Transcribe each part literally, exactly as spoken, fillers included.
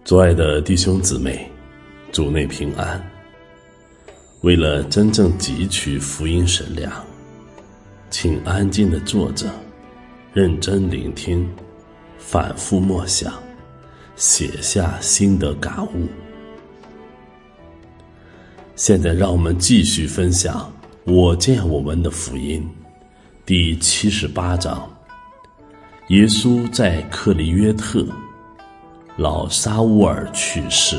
主爱的弟兄姊妹，主内平安。为了真正汲取福音神粮，请安静地坐着，认真聆听，反复默想，写下心得感悟。现在让我们继续分享我见我闻的福音第七十八章，耶稣在克里约特，老沙乌尔去世。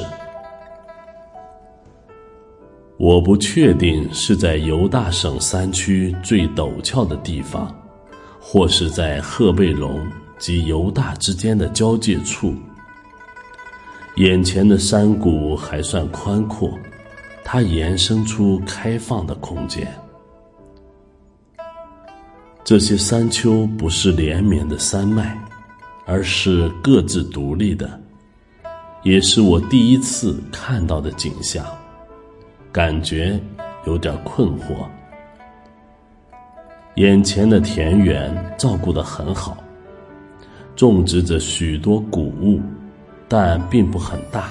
我不确定是在犹大省山区最陡峭的地方，或是在赫贝龙及犹大之间的交界处。眼前的山谷还算宽阔，它延伸出开放的空间。这些山丘不是连绵的山脉，而是各自独立的，也是我第一次看到的景象，感觉有点困惑。眼前的田园照顾得很好，种植着许多谷物，但并不很大，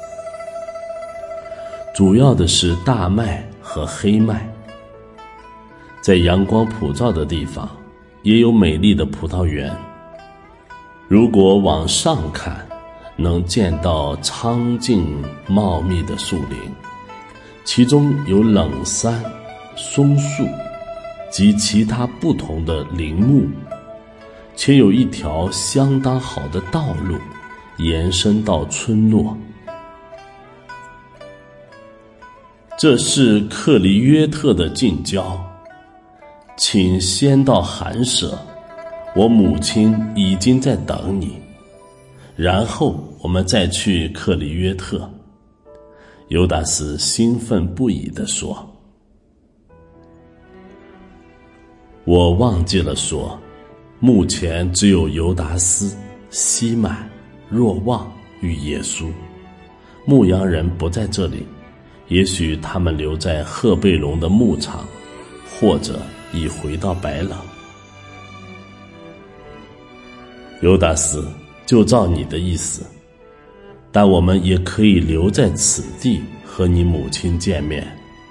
主要的是大麦和黑麦。在阳光普照的地方，也有美丽的葡萄园。如果往上看，能见到苍劲茂密的树林，其中有冷杉、松树及其他不同的林木，且有一条相当好的道路延伸到村落。这是克里约特的近郊，请先到寒舍，我母亲已经在等你，然后我们再去克里约特。尤达斯兴奋不已地说。我忘记了说，目前只有尤达斯、西满、若望与耶稣，牧羊人不在这里，也许他们留在赫贝龙的牧场，或者已回到白冷。尤达斯，就照你的意思，但我们也可以留在此地和你母亲见面。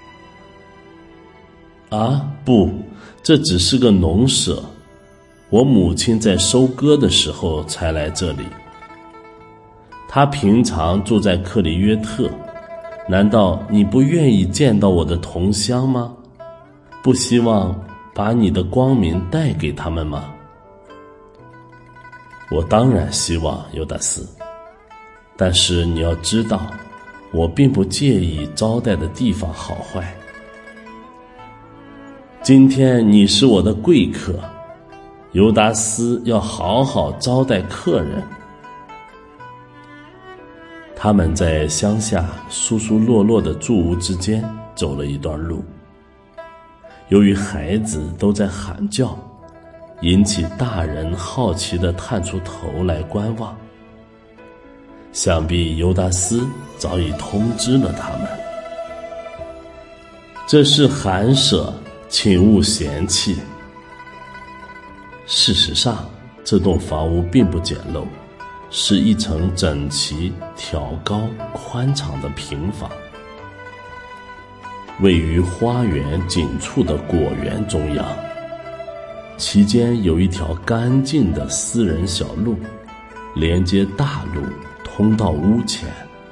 啊，不，这只是个农舍，我母亲在收割的时候才来这里。她平常住在克里约特，难道你不愿意见到我的同乡吗？不希望把你的光明带给他们吗？我当然希望，尤达斯，但是你要知道，我并不介意招待的地方好坏。今天你是我的贵客，尤达斯要好好招待客人。他们在乡下疏疏落落的住屋之间走了一段路，由于孩子都在喊叫，引起大人好奇地探出头来观望。想必尤达斯早已通知了他们。这是寒舍，请勿嫌弃。事实上，这栋房屋并不简陋，是一层整齐、挑高、宽敞的平房，位于花园紧处的果园中央，其间有一条干净的私人小路，连接大路，通到屋前。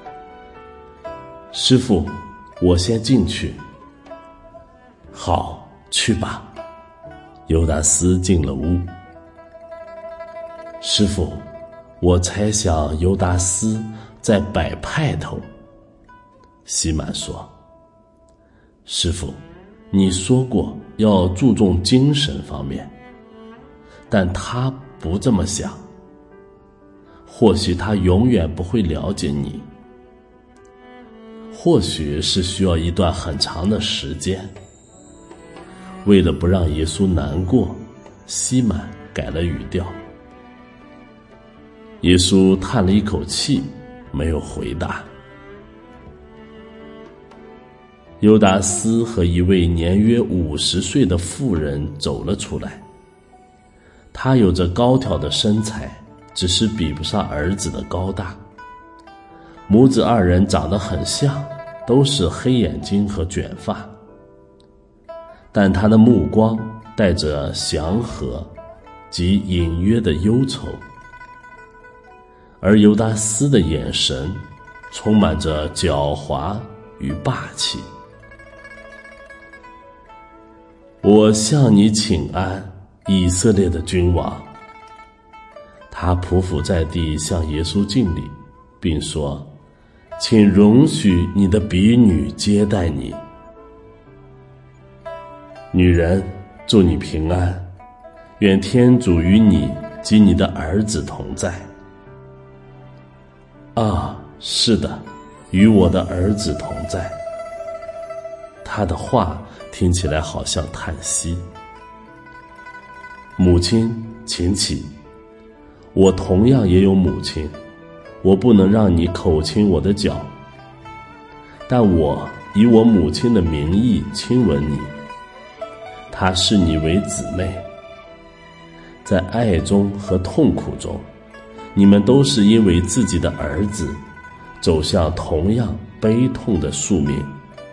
师父，我先进去。好，去吧。尤达斯进了屋。师父，我猜想尤达斯在摆派头。西满说。师父，你说过要注重精神方面，但他不这么想。或许他永远不会了解你，或许是需要一段很长的时间。为了不让耶稣难过，西满改了语调。耶稣叹了一口气，没有回答。尤达斯和一位年约五十岁的妇人走了出来。他有着高挑的身材，只是比不上儿子的高大。 母子二人长得很像，都是黑眼睛和卷发，但他的目光带着祥和及隐约的忧愁，而犹达斯的眼神充满着狡猾与霸气。我向你请安，以色列的君王。他匍匐在地向耶稣敬礼，并说，请容许你的婢女接待你。女人，祝你平安，愿天主与你及你的儿子同在。啊，是的，与我的儿子同在。他的话听起来好像叹息。母亲，请起。我同样也有母亲，我不能让你口亲我的脚，但我以我母亲的名义亲吻你。她视你为姊妹，在爱中和痛苦中，你们都是因为自己的儿子走向同样悲痛的宿命。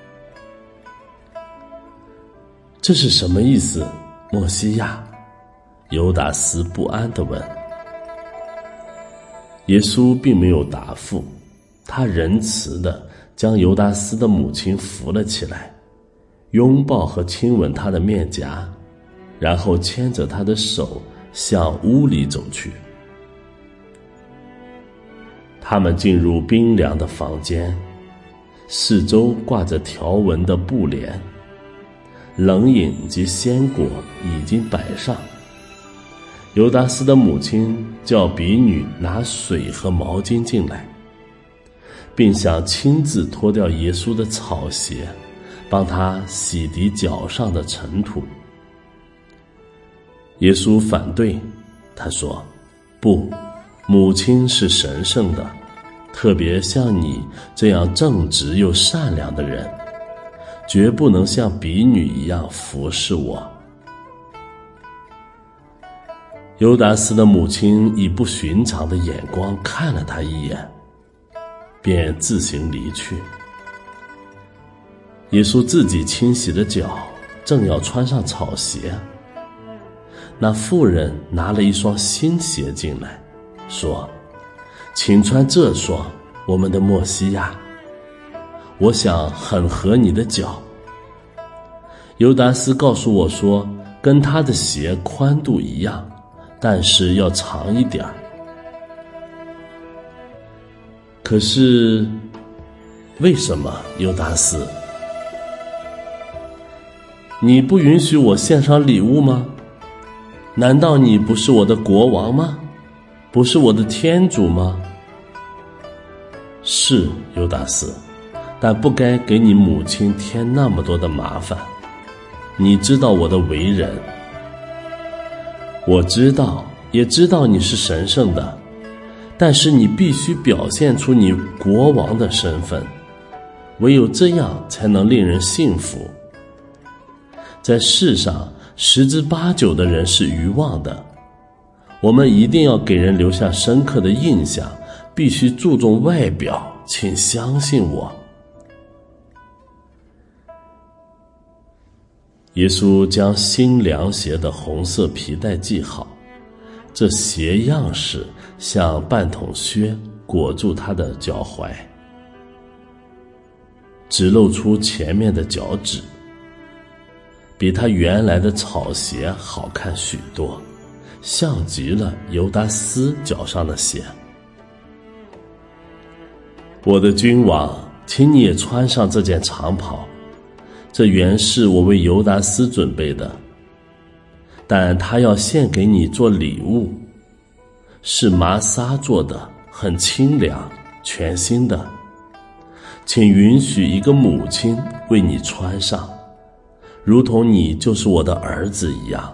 这是什么意思，默西亚？犹达斯不安地问。耶稣并没有答复，他仁慈地将犹达斯的母亲扶了起来，拥抱和亲吻他的面颊，然后牵着他的手向屋里走去。他们进入冰凉的房间，四周挂着条纹的布帘，冷饮及鲜果已经摆上。犹达斯的母亲叫婢女拿水和毛巾进来，并想亲自脱掉耶稣的草鞋，帮他洗涤脚上的尘土。耶稣反对，他说，不，母亲是神圣的，特别像你这样正直又善良的人，绝不能像婢女一样服侍我。犹达斯的母亲以不寻常的眼光看了他一眼，便自行离去。耶稣自己清洗了脚，正要穿上草鞋，那妇人拿了一双新鞋进来，说，请穿这双，我们的默西亚，我想很合你的脚。犹达斯告诉我说，跟他的鞋宽度一样，但是要长一点。可是为什么，犹达斯？你不允许我献上礼物吗？难道你不是我的国王吗？不是我的天主吗？是，犹达斯，但不该给你母亲添那么多的麻烦。你知道我的为人，我知道，也知道你是神圣的，但是你必须表现出你国王的身份，唯有这样才能令人信服。在世上，十之八九的人是愚妄的，我们一定要给人留下深刻的印象，必须注重外表，请相信我。耶稣将新凉鞋的红色皮带系好，这鞋样式像半筒靴裹住他的脚踝，只露出前面的脚趾，比他原来的草鞋好看许多，像极了犹达斯脚上的鞋。我的君王，请你也穿上这件长袍，这原是我为犹达斯准备的，但他要献给你做礼物，是麻纱做的，很清凉，全新的，请允许一个母亲为你穿上，如同你就是我的儿子一样。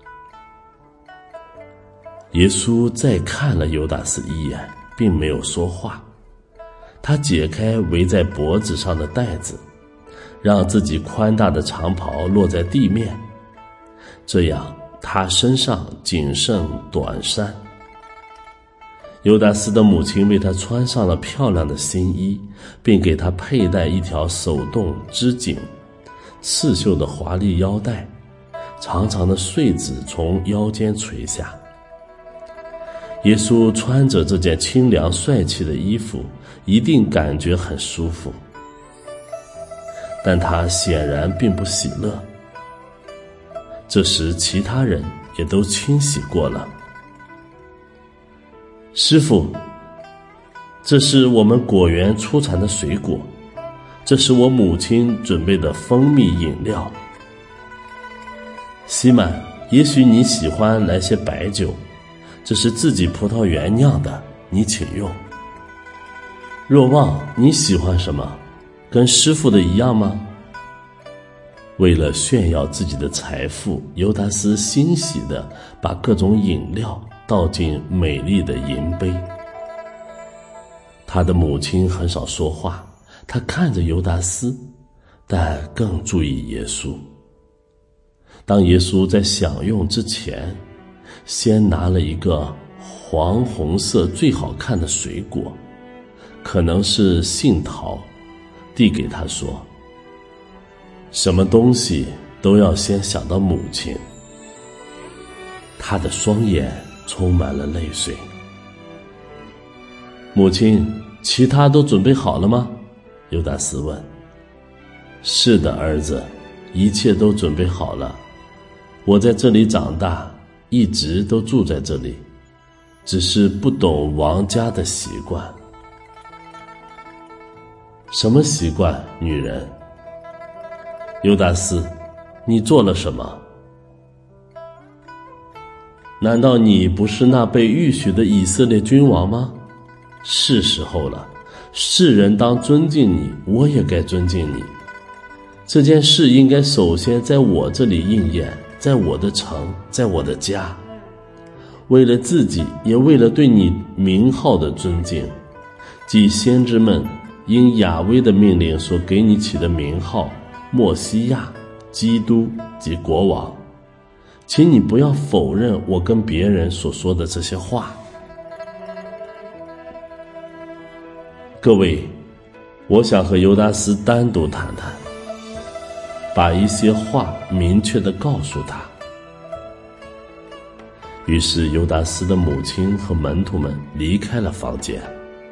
耶稣再看了犹达斯一眼，并没有说话，他解开围在脖子上的带子，让自己宽大的长袍落在地面，这样他身上仅剩短衫。 犹达斯的母亲为他穿上了漂亮的新衣，并给他佩戴一条手动织锦刺绣的华丽腰带，长长的穗子从腰间垂下。耶稣穿着这件清凉帅气的衣服，一定感觉很舒服，但他显然并不喜乐。这时其他人也都清洗过了。师父，这是我们果园出产的水果，这是我母亲准备的蜂蜜饮料。西满，也许你喜欢来些白酒，这是自己葡萄园酿的，你请用。若望，你喜欢什么？跟师父的一样吗？为了炫耀自己的财富，犹达斯欣喜地把各种饮料倒进美丽的银杯。他的母亲很少说话，她看着犹达斯，但更注意耶稣。当耶稣在享用之前，先拿了一个黄红色最好看的水果，可能是杏桃，递给他说：什么东西都要先想到母亲。他的双眼充满了泪水。母亲，其他都准备好了吗？犹达斯问。是的，儿子，一切都准备好了。我在这里长大，一直都住在这里，只是不懂王家的习惯。什么习惯，女人？犹达斯，你做了什么？难道你不是那被预许的以色列君王吗？是时候了，世人当尊敬你，我也该尊敬你。这件事应该首先在我这里应验，在我的城，在我的家。为了自己，也为了对你名号的尊敬，即先知们因雅威的命令所给你起的名号默西亚、基督及国王，请你不要否认我跟别人所说的这些话。各位，我想和犹达斯单独谈谈，把一些话明确地告诉他。于是犹达斯的母亲和门徒们离开了房间。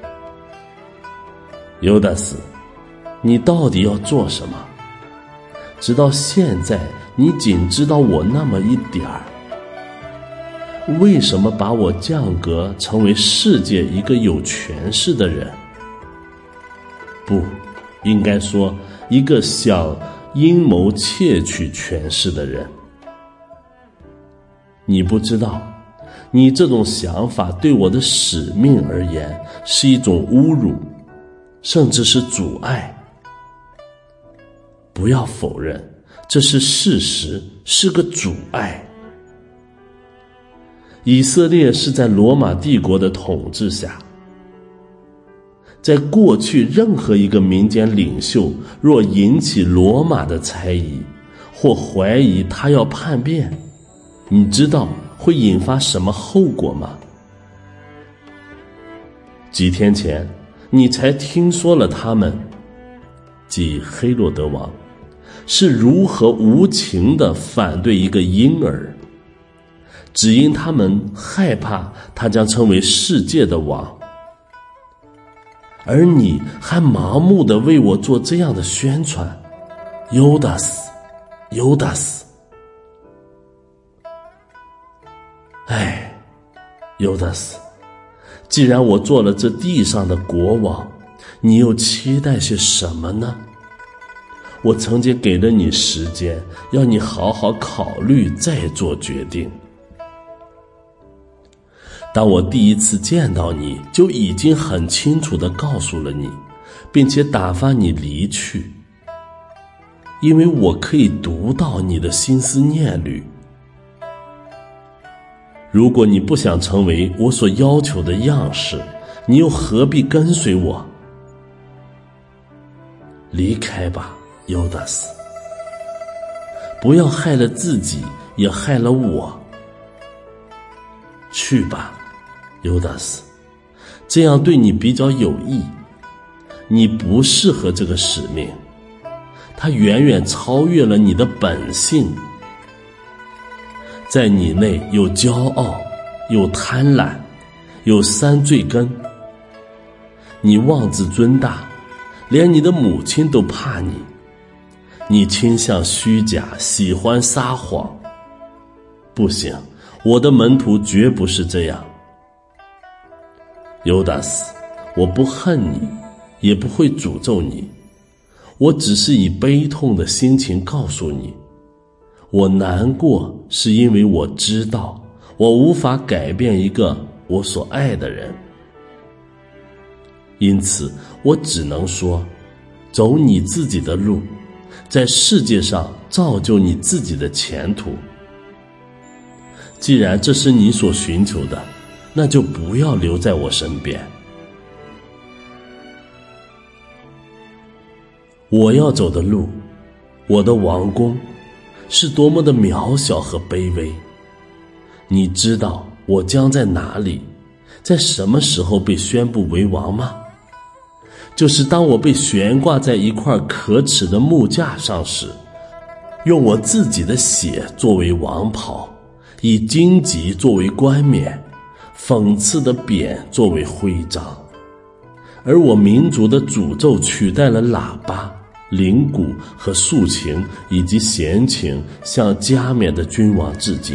犹达斯，你到底要做什么？直到现在，你仅知道我那么一点儿。为什么把我降格成为世界一个有权势的人？不，应该说一个想阴谋窃取权势的人。你不知道，你这种想法对我的使命而言是一种侮辱，甚至是阻碍。不要否认，这是事实，是个阻碍。以色列是在罗马帝国的统治下，在过去任何一个民间领袖若引起罗马的猜疑或怀疑他要叛变，你知道会引发什么后果吗？几天前你才听说了他们，即黑落德王是如何无情地反对一个婴儿，只因他们害怕他将成为世界的王。而你还盲目地为我做这样的宣传，犹达斯，犹达斯。哎，犹达斯，既然我做了这地上的国王，你又期待些什么呢？我曾经给了你时间，要你好好考虑再做决定。当我第一次见到你，就已经很清楚地告诉了你，并且打发你离去，因为我可以读到你的心思念虑。如果你不想成为我所要求的样式，你又何必跟随我？离开吧，犹达斯，不要害了自己，也害了我。去吧，犹达斯， 这样对你比较有益。你不适合这个使命，它远远超越了你的本性。在你内有骄傲，有贪婪，有三罪根。你妄自尊大，连你的母亲都怕你。你倾向虚假，喜欢撒谎。不行，我的门徒绝不是这样。尤达斯，我不恨你，也不会诅咒你，我只是以悲痛的心情告诉你，我难过是因为我知道我无法改变一个我所爱的人，因此我只能说，走你自己的路，在世界上造就你自己的前途。既然这是你所寻求的，那就不要留在我身边。我要走的路，我的王宫，是多么的渺小和卑微。你知道我将在哪里，在什么时候被宣布为王吗？就是当我被悬挂在一块可耻的木架上时，用我自己的血作为王袍，以荆棘作为冠冕，讽刺的扁作为徽章，而我民族的诅咒取代了喇叭、铃鼓和竖琴以及弦琴，向加冕的君王致敬。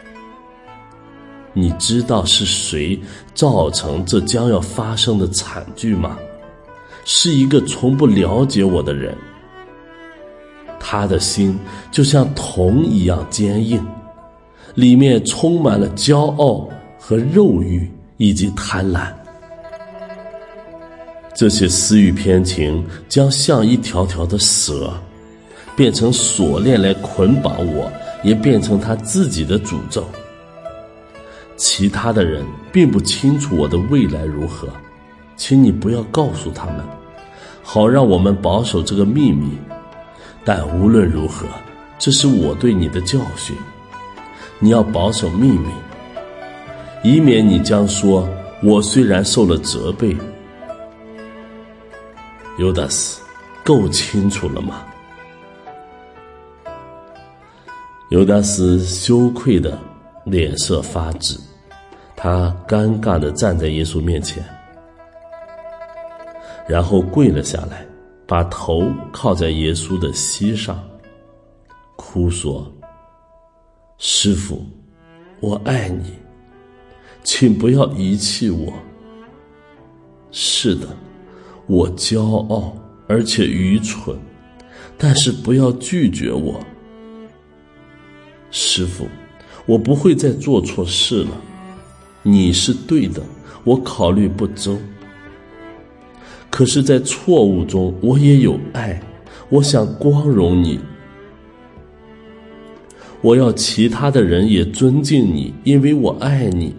你知道是谁造成这将要发生的惨剧吗？是一个从不了解我的人，他的心就像铜一样坚硬，里面充满了骄傲和肉欲以及贪婪。这些私欲偏情将像一条条的蛇，变成锁链来捆绑我，也变成他自己的诅咒。其他的人并不清楚我的未来如何，请你不要告诉他们，好让我们保守这个秘密。但无论如何，这是我对你的教训，你要保守秘密，以免你将说，我虽然受了责备。尤达斯，够清楚了吗？尤达斯羞愧的脸色发紫，他尴尬地站在耶稣面前，然后跪了下来，把头靠在耶稣的膝上，哭说，师父，我爱你，请不要遗弃我。是的，我骄傲而且愚蠢，但是不要拒绝我。师父，我不会再做错事了，你是对的，我考虑不周。可是在错误中我也有爱，我想光荣你。我要其他的人也尊敬你，因为我爱你。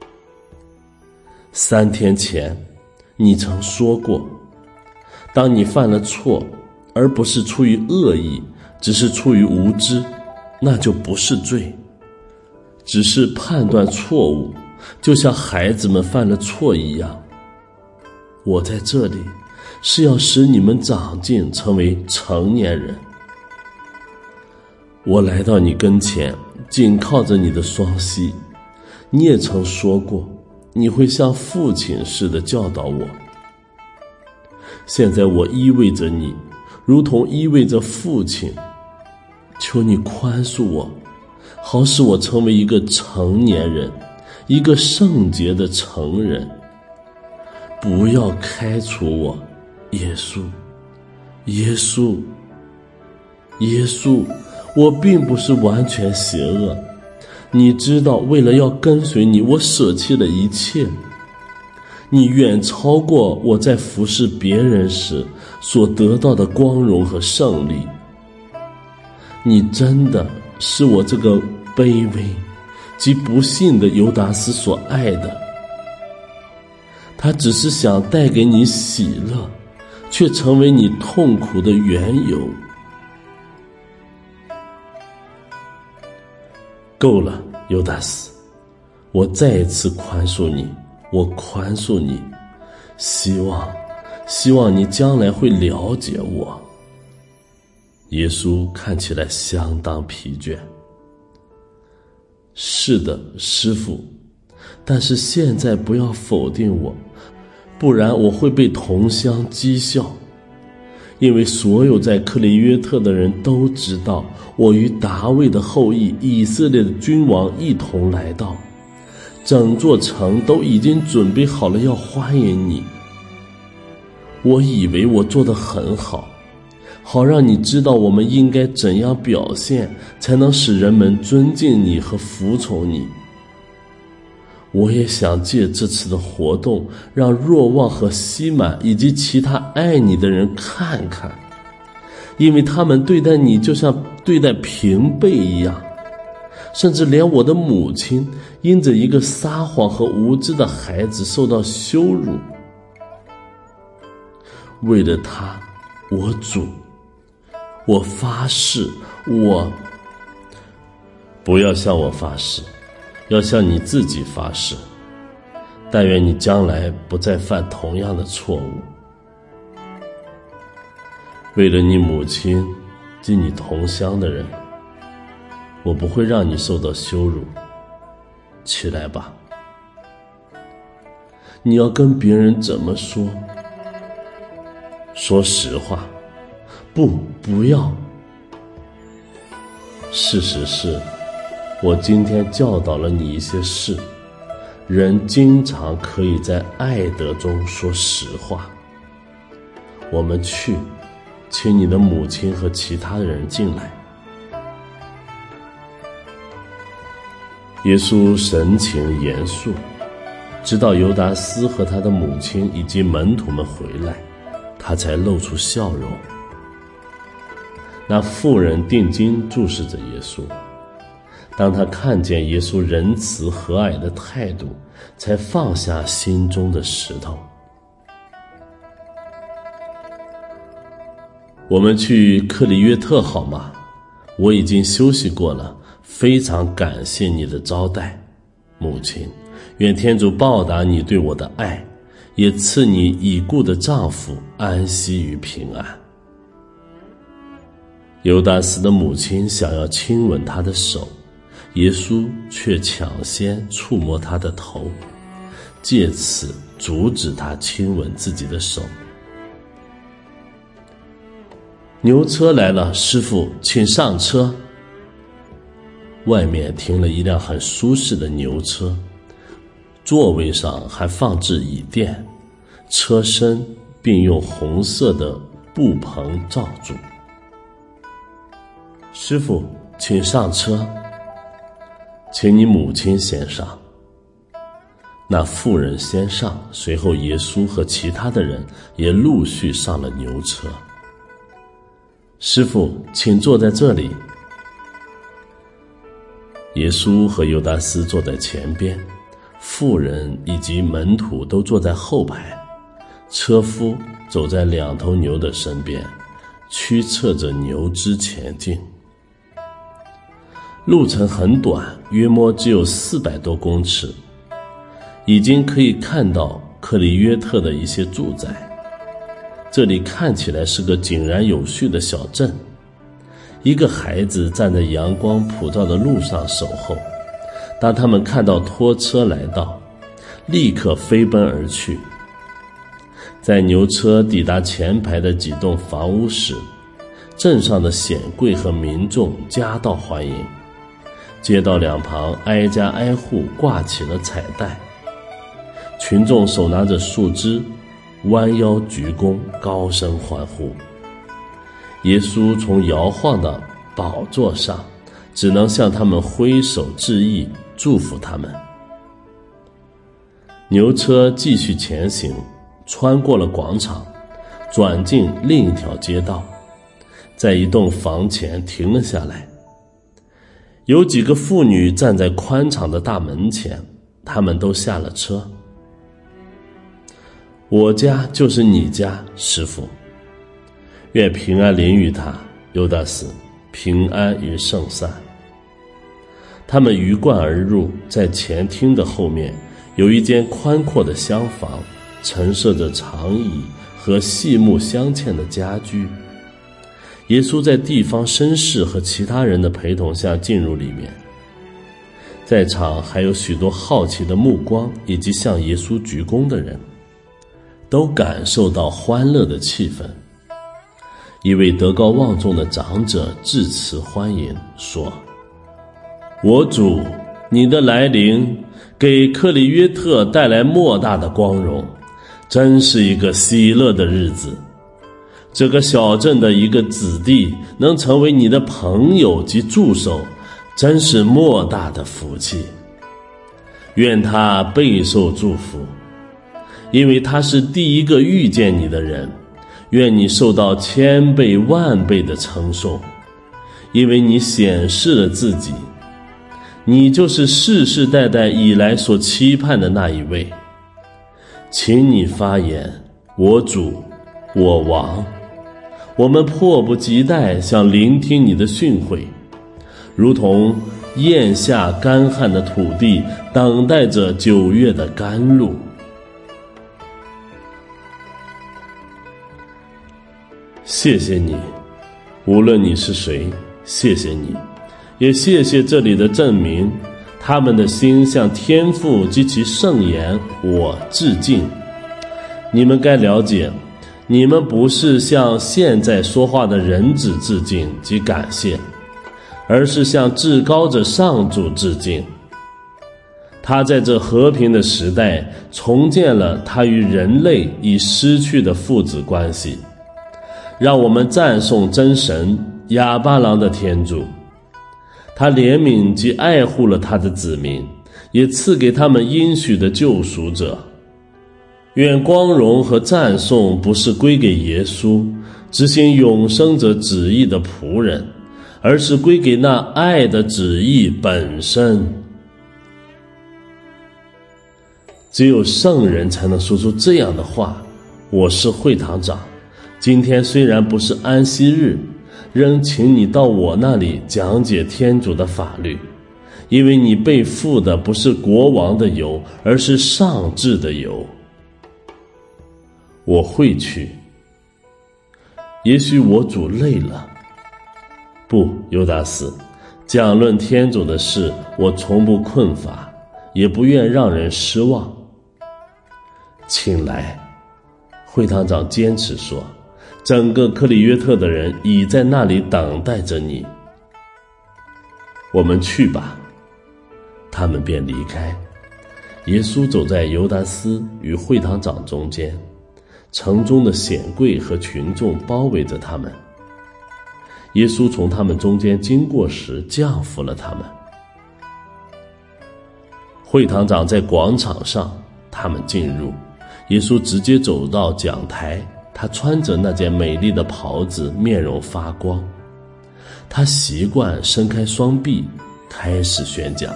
三天前你曾说过，当你犯了错，而不是出于恶意，只是出于无知，那就不是罪，只是判断错误，就像孩子们犯了错一样。我在这里是要使你们长进，成为成年人。我来到你跟前，紧靠着你的双膝，你也曾说过，你会像父亲似的教导我。现在我依偎着你，如同依偎着父亲，求你宽恕我，好使我成为一个成年人，一个圣洁的成人。不要开除我，耶稣，耶稣，耶稣，我并不是完全邪恶，你知道，为了要跟随你，我舍弃了一切。你远超过我在服侍别人时所得到的光荣和胜利。你真的是我这个卑微及不幸的尤达斯所爱的。他只是想带给你喜乐，却成为你痛苦的缘由。够了，尤达斯，我再一次宽恕你，我宽恕你。 希望希望你将来会了解我。耶稣看起来相当疲倦。是的，师父，但是现在不要否定我，不然我会被同乡讥笑。因为所有在克里约特的人都知道，我与达味的后裔以色列的君王一同来到，整座城都已经准备好了要欢迎你。我以为我做得很好，好让你知道我们应该怎样表现，才能使人们尊敬你和服从你。我也想借这次的活动，让若望和西满以及其他爱你的人看看，因为他们对待你就像对待平辈一样，甚至连我的母亲因着一个撒谎和无知的孩子受到羞辱。为了他，我主，我发誓，我不要向我发誓，要向你自己发誓，但愿你将来不再犯同样的错误。为了你母亲及你同乡的人，我不会让你受到羞辱。起来吧。你要跟别人怎么说？说实话。不，不要。事实是，我今天教导了你一些事，人经常可以在爱德中说实话。我们去，请你的母亲和其他人进来。耶稣神情严肃，直到犹达斯和他的母亲以及门徒们回来，他才露出笑容。那妇人定睛注视着耶稣，当他看见耶稣仁慈和蔼的态度，才放下心中的石头。我们去克里约特好吗？我已经休息过了，非常感谢你的招待。母亲，愿天主报答你对我的爱，也赐你已故的丈夫安息与平安。犹达斯的母亲想要亲吻他的手，耶稣却抢先触摸他的头，借此阻止他亲吻自己的手。牛车来了，师父，请上车。外面停了一辆很舒适的牛车，座位上还放置椅垫，车身并用红色的布棚罩住。师父，请上车。请你母亲先上。那妇人先上，随后耶稣和其他的人也陆续上了牛车。师父，请坐在这里。耶稣和犹达斯坐在前边，妇人以及门徒都坐在后排，车夫走在两头牛的身边，驱策着牛只前进。路程很短，约莫只有四百多公尺，已经可以看到克里约特的一些住宅。这里看起来是个井然有序的小镇。一个孩子站在阳光普照的路上守候，当他们看到拖车来到，立刻飞奔而去。在牛车抵达前排的几栋房屋时，镇上的显贵和民众夹道欢迎，街道两旁挨家挨户挂起了彩带，群众手拿着树枝，弯腰鞠躬，高声欢呼。耶稣从摇晃的宝座上，只能向他们挥手致意，祝福他们。牛车继续前行，穿过了广场，转进另一条街道，在一栋房前停了下来。有几个妇女站在宽敞的大门前，她们都下了车。我家就是你家，师父。愿平安临于他，犹达斯，平安与圣善。他们鱼贯而入，在前厅的后面有一间宽阔的厢房， 陈设着长椅和细木镶嵌的家居。耶稣在地方绅士和其他人的陪同下进入里面，在场还有许多好奇的目光以及向耶稣鞠躬的人，都感受到欢乐的气氛。一位德高望重的长者致辞欢迎，说：我主，你的来临给克里约特带来莫大的光荣，真是一个喜乐的日子。这个小镇的一个子弟能成为你的朋友及助手，真是莫大的福气。愿他备受祝福，因为他是第一个遇见你的人。愿你受到千倍万倍的称颂，因为你显示了自己，你就是世世代代以来所期盼的那一位。请你发言，我主，我王，我们迫不及待想聆听你的训诲，如同咽下干旱的土地等待着九月的甘露。谢谢你，无论你是谁，谢谢你，也谢谢这里的镇民，他们的心向天父及其圣言我致敬。你们该了解，你们不是向现在说话的人子致敬及感谢，而是向至高者上主致敬。他在这和平的时代重建了他与人类已失去的父子关系。让我们赞颂真神亚巴郎的天主，他怜悯及爱护了他的子民，也赐给他们应许的救赎者。愿光荣和赞颂不是归给耶稣，执行永生者旨意的仆人，而是归给那爱的旨意本身。只有圣人才能说出这样的话。我是会堂长，今天虽然不是安息日，仍请你到我那里讲解天主的法律，因为你被付的不是国王的油，而是上至的油。我会去。也许我主累了。不，尤达斯，讲论天主的事，我从不困乏，也不愿让人失望。请来。会堂长坚持说，整个克里约特的人已在那里等待着你。我们去吧。他们便离开。耶稣走在尤达斯与会堂长中间，城中的显贵和群众包围着他们。耶稣从他们中间经过时降服了他们。会堂长在广场上，他们进入。耶稣直接走到讲台，他穿着那件美丽的袍子，面容发光。他习惯伸开双臂，开始宣讲。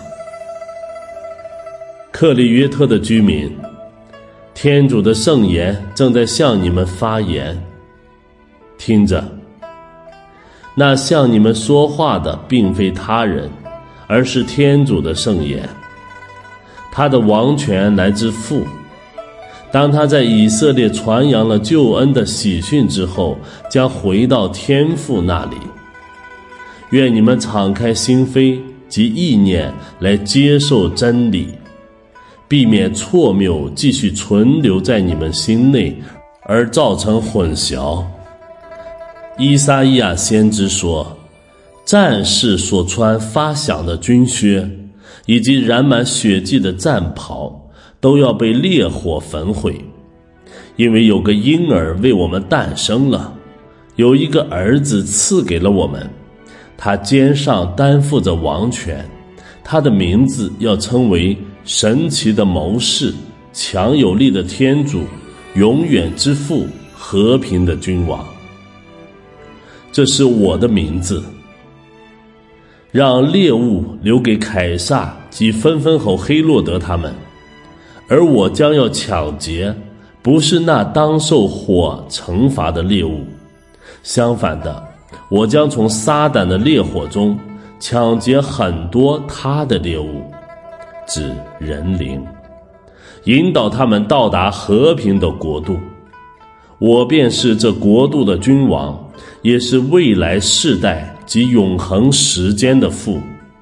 克里约特的居民，天主的圣言正在向你们发言。听着，那向你们说话的并非他人，而是天主的圣言。他的王权来自父。当他在以色列传扬了救恩的喜讯之后，将回到天父那里。愿你们敞开心扉及意念来接受真理，避免错谬继续存留在你们心内，而造成混淆。依撒意亚先知说，战士所穿发响的军靴，以及染满血迹的战袍，都要被烈火焚毁，因为有个婴儿为我们诞生了，有一个儿子赐给了我们，他肩上担负着王权，他的名字要称为神奇的谋士，强有力的天主，永远之父，和平的君王。这是我的名字。让猎物留给凯撒及分封侯黑洛德他们，而我将要抢劫，不是那当受火惩罚的猎物，相反的，我将从撒旦的烈火中抢劫很多他的猎物，指人灵， 引导他们到达和平的国度。我便是这国度的君王，也是未来世代及永恒时间的父。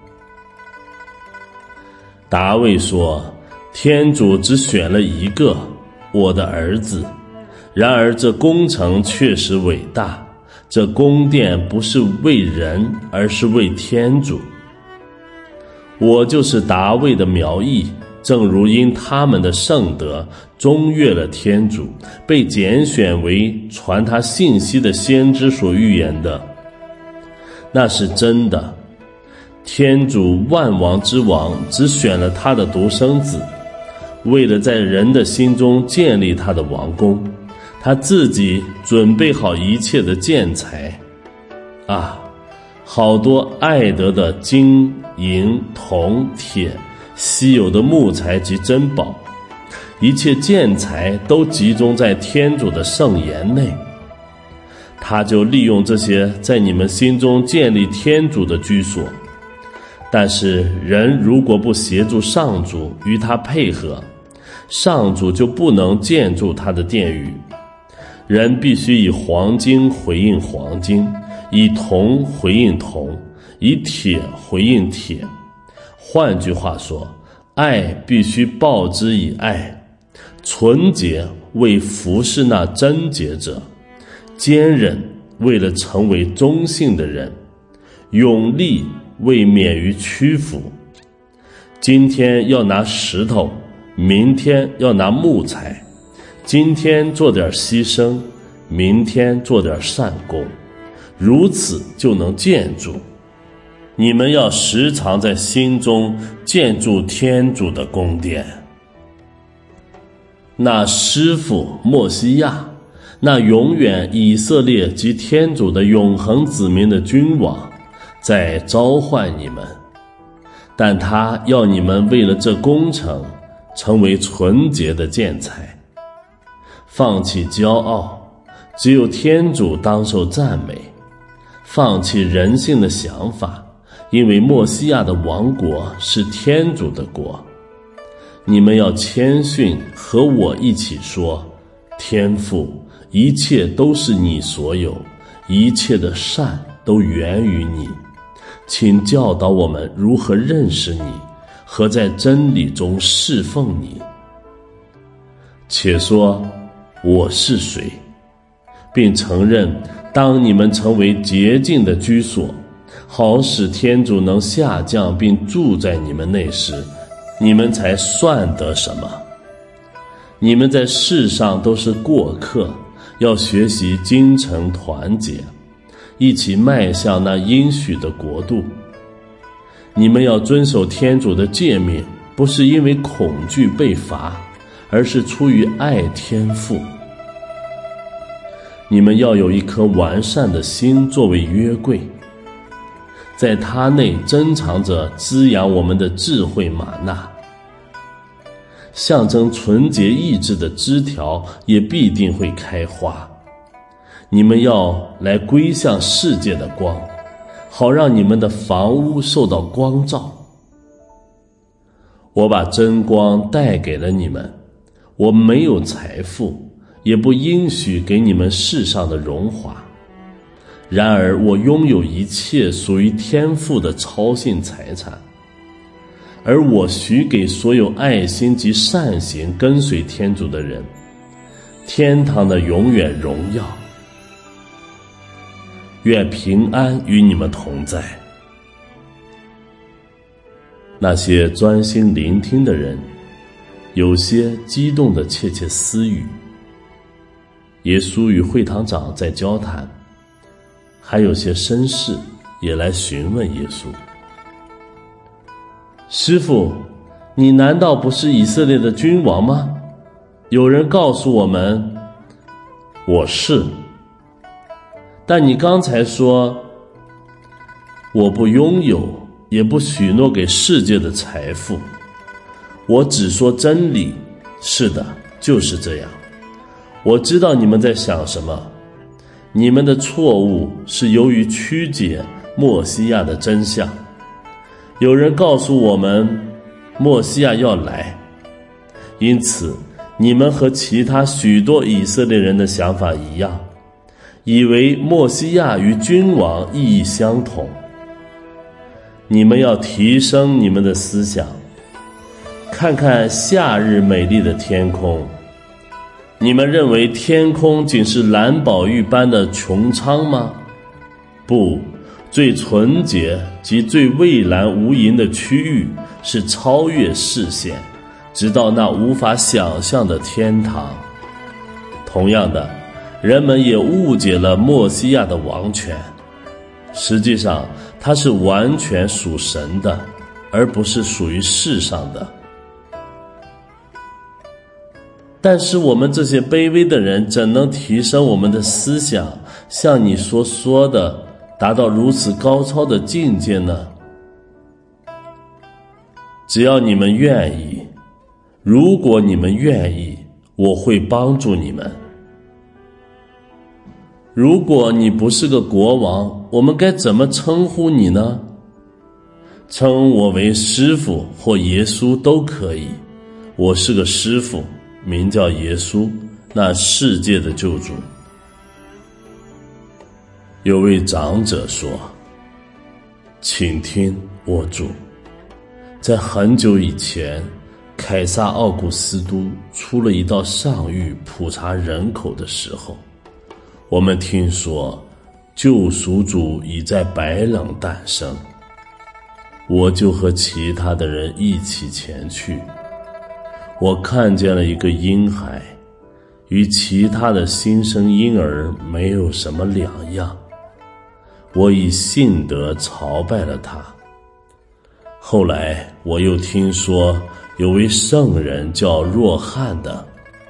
大卫说，天主只选了一个，我的儿子。然而这工程确实伟大，这宫殿不是为人，而是为天主。我就是大卫的苗裔，正如因他们的圣德中悦了天主，被拣选为传他信息的先知所预言的。那是真的，天主万王之王只选了他的独生子，为了在人的心中建立他的王宫，他自己准备好一切的建材。啊，好多爱得的金银铜铁，稀有的木材及珍宝，一切建材都集中在天主的圣言内。他就利用这些在你们心中建立天主的居所。但是人如果不协助上主与他配合，上主就不能建筑他的殿宇。人必须以黄金回应黄金，以铜回应铜，以铁回应铁。换句话说，爱必须报之以爱，纯洁为服侍那贞洁者，坚忍为了成为忠信的人，勇力为免于屈服。今天要拿石头，明天要拿木材，今天做点牺牲，明天做点善功，如此就能建筑。你们要时常在心中建筑天主的宫殿。那师父默西亚，那永远以色列及天主的永恒子民的君王，在召唤你们，但他要你们为了这工程成为纯洁的建材，放弃骄傲，只有天主当受赞美，放弃人性的想法，因为默西亚的王国是天主的国。你们要谦逊，和我一起说，天父，一切都是你所有，一切的善都源于你，请教导我们如何认识你，和在真理中侍奉你。且说我是谁，并承认当你们成为洁净的居所，好使天主能下降并住在你们内时，你们才算得什么？你们在世上都是过客，要学习精诚团结，一起迈向那应许的国度。你们要遵守天主的诫命，不是因为恐惧被罚，而是出于爱天父。你们要有一颗完善的心作为约柜，在它内珍藏着滋养我们的智慧玛纳。象征纯洁意志的枝条也必定会开花。你们要来归向世界的光，好让你们的房屋受到光照。我把真光带给了你们，我没有财富，也不应许给你们世上的荣华。然而我拥有一切属于天父的超性财产，而我许给所有爱心及善行跟随天主的人，天堂的永远荣耀。愿平安与你们同在。那些专心聆听的人，有些激动的窃窃私语。耶稣与会堂长在交谈，还有些绅士也来询问耶稣。师父，你难道不是以色列的君王吗？有人告诉我们，我是。但你刚才说，我不拥有，也不许诺给世界的财富，我只说真理。是的，就是这样。我知道你们在想什么，你们的错误是由于曲解默西亚的真相。有人告诉我们，默西亚要来， 因此你们和其他许多以色列人的想法一样，以为默西亚与君王意义相同。你们要提升你们的思想，看看夏日美丽的天空。你们认为天空仅是蓝宝玉般的穹苍吗？不，最纯洁及最蔚蓝无垠的区域是超越视线，直到那无法想象的天堂。同样的，人们也误解了默西亚的王权，实际上他是完全属神的，而不是属于世上的。但是我们这些卑微的人怎能提升我们的思想，像你所说的达到如此高超的境界呢？只要你们愿意，如果你们愿意，我会帮助你们。如果你不是个国王，我们该怎么称呼你呢？称我为师父或耶稣都可以。我是个师父，名叫耶稣，那世界的救主。有位长者说：请听，我主，在很久以前，凯撒奥古斯都出了一道上谕普查人口的时候，我们听说救赎主已在白冷诞生，我就和其他的人一起前去。我看见了一个婴孩，与其他的新生婴儿没有什么两样。我以信德朝拜了他。后来我又听说有位圣人叫若翰的，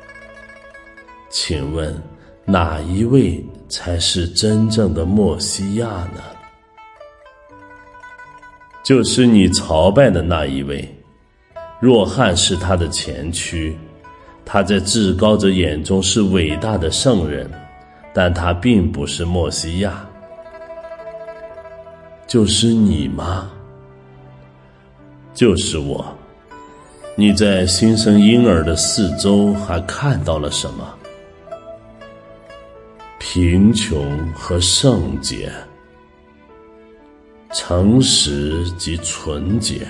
请问哪一位才是真正的默西亚呢？就是你朝拜的那一位。若翰是他的前驱，他在至高者眼中是伟大的圣人，但他并不是默西亚。就是你吗？就是我。你在新生婴儿的四周还看到了什么？贫穷和圣洁，诚实及纯洁。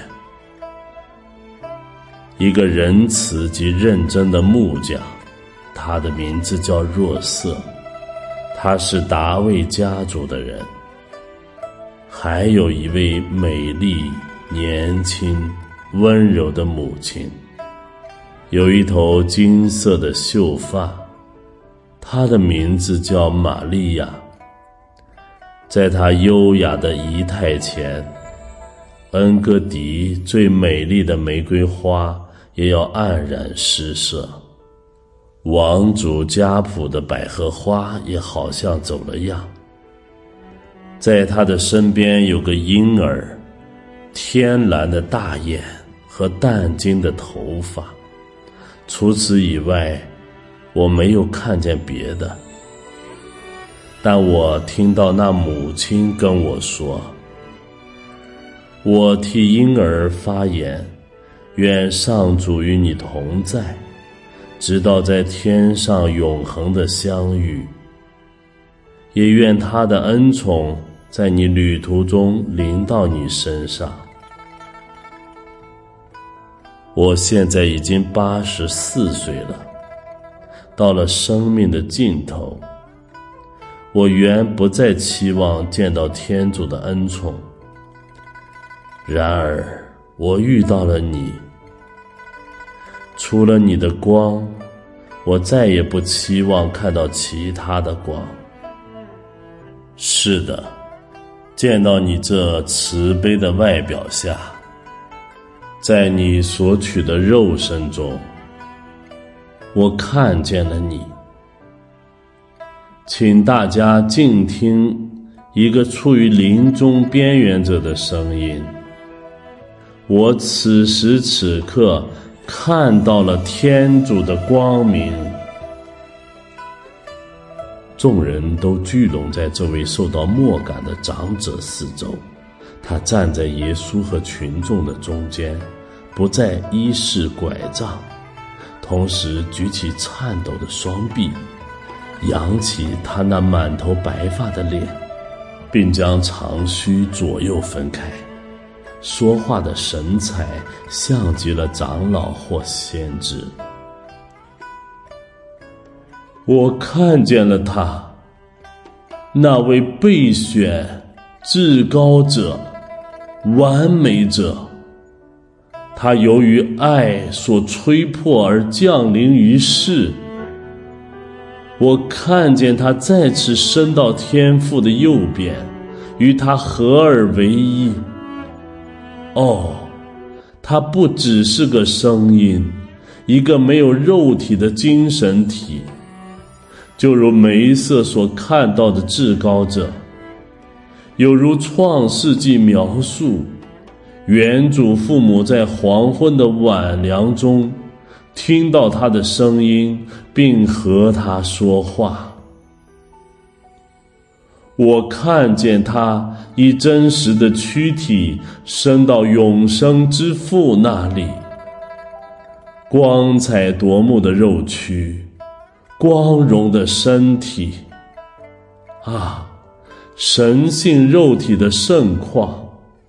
一个仁慈及认真的木匠，他的名字叫若瑟，他是达味家族的人。还有一位美丽、年轻、温柔的母亲，有一头金色的秀发，她的名字叫玛利亚。在她优雅的仪态前，恩哥迪最美丽的玫瑰花也要黯然失色，王主家谱的百合花也好像走了样。在他的身边有个婴儿，天蓝的大眼和淡金的头发，除此以外，我没有看见别的。但我听到那母亲跟我说：我替婴儿发言，愿上主与你同在，直到在天上永恒的相遇。也愿他的恩宠在你旅途中临到你身上。我现在已经八十四岁了，到了生命的尽头。我原不再期望见到天主的恩宠，然而我遇到了你。除了你的光，我再也不期望看到其他的光。是的，见到你这慈悲的外表下，在你所取的肉身中，我看见了你。请大家静听一个处于临终边缘者的声音。我此时此刻看到了天主的光明。众人都聚拢在这位受到默感的长者四周，他站在耶稣和群众的中间，不再依恃拐杖， 同时举起颤抖的双臂，扬起他那满头白发的脸，并将长须左右分开，说话的神采像极了长老或先知。我看见了他，那位备选、至高者、完美者，他由于爱所吹破而降临于世。我看见他再次升到天父的右边，与他合而为一。哦，他不只是个声音，一个没有肉体的精神体，就如梅瑟所看到的至高者，有如创世纪描述原主父母在黄昏的晚凉中听到他的声音，并和他说话。我看见他以真实的躯体升到永生之父那里，光彩夺目的肉躯，光荣的身体，啊，神性肉体的盛况，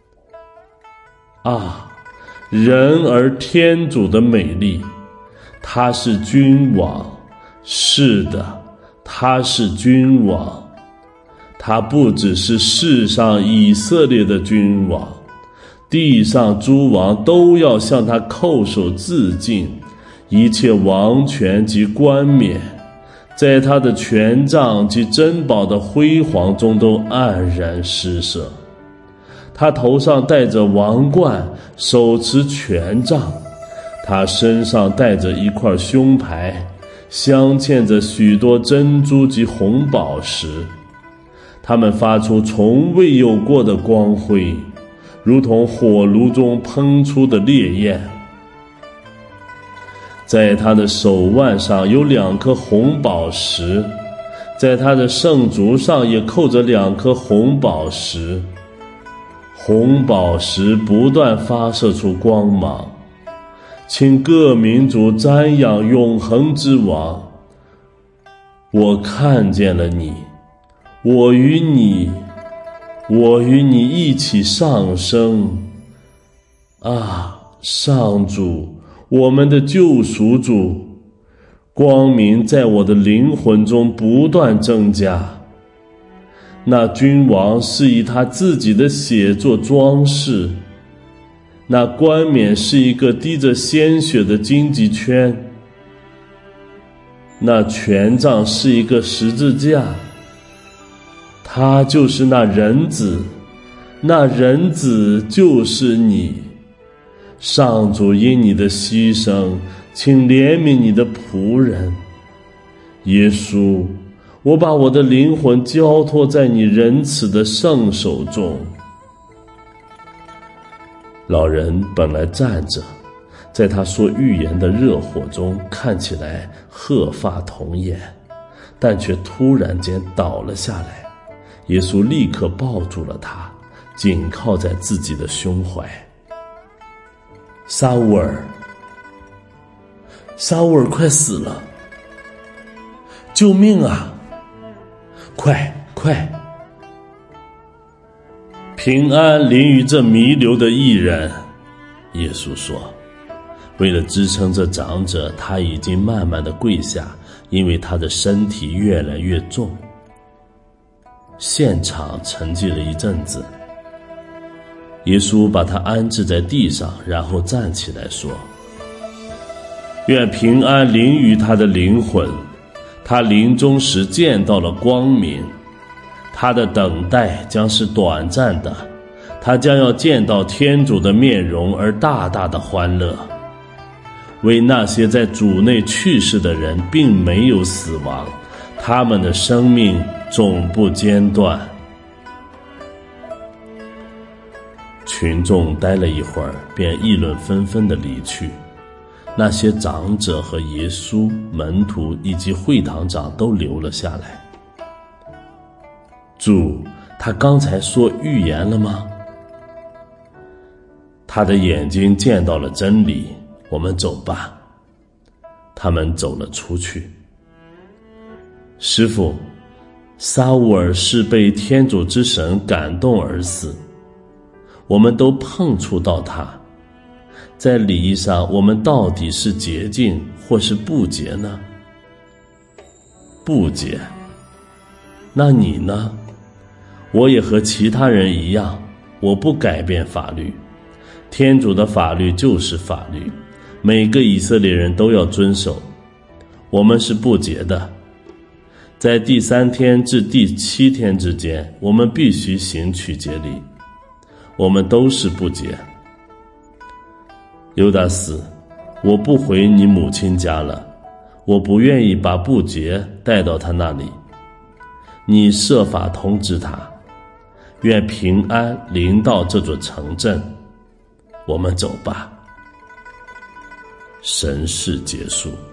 啊，人而天主的美丽。他是君王，是的，他是君王。他不只是世上以色列的君王，地上诸王都要向他叩首致敬，一切王权及冠冕，在他的权杖及珍宝的辉煌中都黯然失色。他头上戴着王冠，手持权杖，他身上带着一块胸牌，镶嵌着许多珍珠及红宝石，它们发出从未有过的光辉，如同火炉中喷出的烈焰。在他的手腕上有两颗红宝石，在他的圣足上也扣着两颗红宝石，红宝石不断发射出光芒。请各民族瞻仰永恒之王。我看见了你，我与你，我与你一起上升。啊，上主，我们的救赎主，光明在我的灵魂中不断增加。那君王是以他自己的血做装饰，那冠冕是一个滴着鲜血的荆棘圈，那权杖是一个十字架。他就是那人子，那人子就是你。上主因你的牺牲，请怜悯你的仆人。耶稣，我把我的灵魂交托在你仁慈的圣手中。老人本来站着，在他说预言的热火中看起来鹤发童颜，但却突然间倒了下来。耶稣立刻抱住了他，紧靠在自己的胸怀。撒乌尔，撒乌尔快死了！救命啊！快快！平安临于这弥留的义人，耶稣说。为了支撑这长者，他已经慢慢地跪下，因为他的身体越来越重。现场沉寂了一阵子，耶稣把他安置在地上，然后站起来说：愿平安临于他的灵魂，他临终时见到了光明。他的等待将是短暂的，他将要见到天主的面容而大大的欢乐。为那些在主内去世的人并没有死亡，他们的生命总不间断。群众待了一会儿，便议论纷纷地离去。那些长者和耶稣、门徒以及会堂长都留了下来。主，他刚才说预言了吗？他的眼睛见到了真理，我们走吧。 他们走了出去。师父，撒乌尔是被天主之神感动而死，我们都碰触到他，在礼仪上我们到底是洁净或是不洁呢？不洁。那你呢？我也和其他人一样，我不改变法律，天主的法律就是法律，每个以色列人都要遵守。我们是不洁的，在第三天至第七天之间，我们必须行曲节礼，我们都是不洁。犹达斯，我不回你母亲家了，我不愿意把不洁带到他那里，你设法通知他，愿平安临到这座城镇。我们走吧。神事结束。